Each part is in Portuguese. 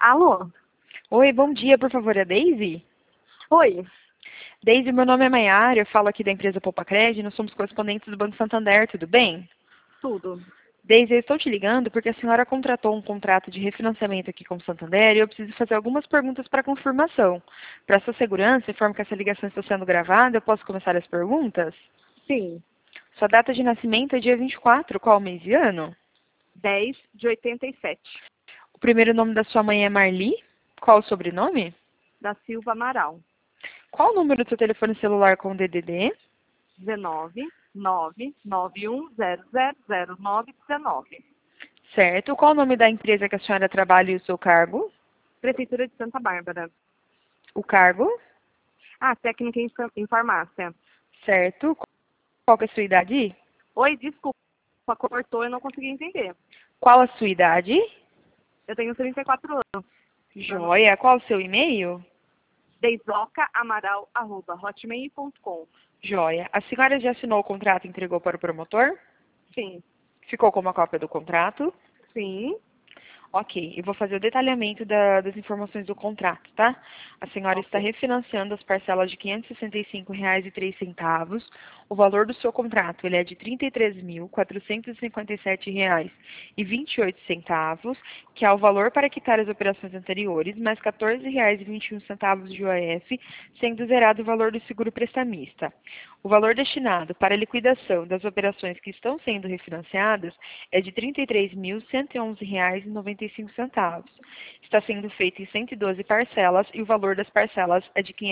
Alô? Oi, bom dia, por favor, é Daisy? Oi. Daisy, meu nome é Maiara, eu falo aqui da empresa Poupacred, nós somos correspondentes do Banco Santander, tudo bem? Tudo. Daisy, eu estou te ligando porque a senhora contratou um contrato de refinanciamento aqui com o Santander e eu preciso fazer algumas perguntas para confirmação. Para sua segurança, informo que essa ligação está sendo gravada, eu posso começar as perguntas? Sim. Sua data de nascimento é dia 24, qual mês e ano? 10 de 87. O primeiro nome da sua mãe é Marli, qual o sobrenome? Da Silva Amaral. Qual o número do seu telefone celular com DDD? 19 991000919. Certo. Qual o nome da empresa que a senhora trabalha e o seu cargo? Prefeitura de Santa Bárbara. O cargo? Técnica em farmácia. Certo. Qual que é a sua idade? Oi, desculpa, cortou, eu não consegui entender. Qual a sua idade? Eu tenho 34 anos. Joia. Qual o seu e-mail? deisocamaral@hotmail.com. Joia. A senhora já assinou o contrato e entregou para o promotor? Sim. Ficou com uma cópia do contrato? Sim. Ok, eu vou fazer o detalhamento das informações do contrato, tá? A senhora está Ok. refinanciando as parcelas de R$ 565,03. O valor do seu contrato ele é de R$ 33.457,28, que é o valor para quitar as operações anteriores, mais R$ 14,21 de OF, sendo zerado o valor do seguro prestamista. O valor destinado para a liquidação das operações que estão sendo refinanciadas é de R$ 33.111,95. Está sendo feito em 112 parcelas e o valor das parcelas é de R$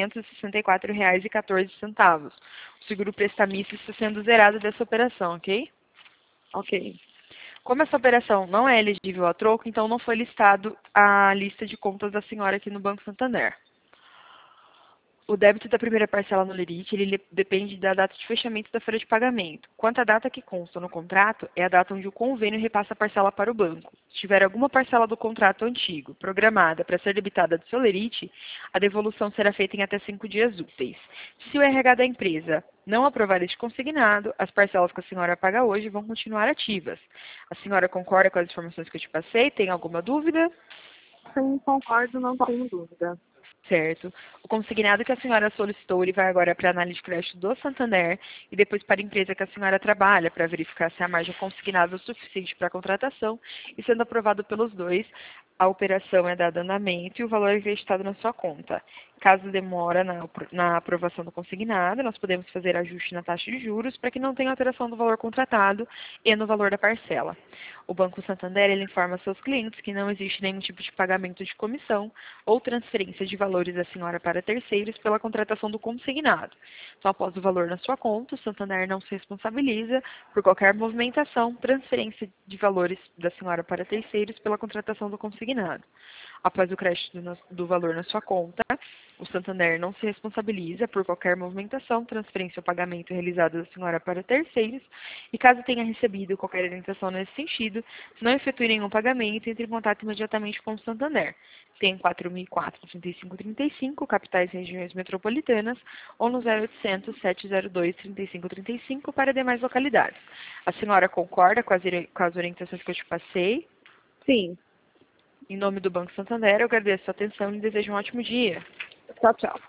564,14. O seguro prestamista está sendo zerado dessa operação, ok? Ok. Como essa operação não é elegível a troco, então não foi listado a lista de contas da senhora aqui no Banco Santander. O débito da primeira parcela no lerite, ele depende da data de fechamento da folha de pagamento. Quanto à data que consta no contrato, é a data onde o convênio repassa a parcela para o banco. Se tiver alguma parcela do contrato antigo, programada para ser debitada do seu lerite, a devolução será feita em até 5 dias úteis. Se o RH da empresa não aprovar este consignado, as parcelas que a senhora paga hoje vão continuar ativas. A senhora concorda com as informações que eu te passei? Tem alguma dúvida? Sim, concordo, não tenho dúvida. Certo. O consignado que a senhora solicitou, ele vai agora para a análise de crédito do Santander e depois para a empresa que a senhora trabalha, para verificar se a margem consignada é suficiente para a contratação e sendo aprovado pelos dois, a operação é dada andamento e o valor é investido na sua conta. Caso demora na aprovação do consignado, nós podemos fazer ajuste na taxa de juros para que não tenha alteração do valor contratado e no valor da parcela. O Banco Santander ele informa aos seus clientes que não existe nenhum tipo de pagamento de comissão ou transferência de valores da senhora para terceiros pela contratação do consignado. Então, após o valor na sua conta, o Santander não se responsabiliza por qualquer movimentação, transferência de valores da senhora para terceiros pela contratação do consignado. Após o crédito do valor na sua conta, o Santander não se responsabiliza por qualquer movimentação, transferência ou pagamento realizado da senhora para terceiros e caso tenha recebido qualquer orientação nesse sentido, se não efetue nenhum pagamento, entre em contato imediatamente com o Santander. Tem 4004-3535, capitais e regiões metropolitanas, ou no 0800-702-3535 para demais localidades. A senhora concorda com as orientações que eu te passei? Sim. Em nome do Banco Santander, eu agradeço a sua atenção e lhe desejo um ótimo dia. Tchau, tchau.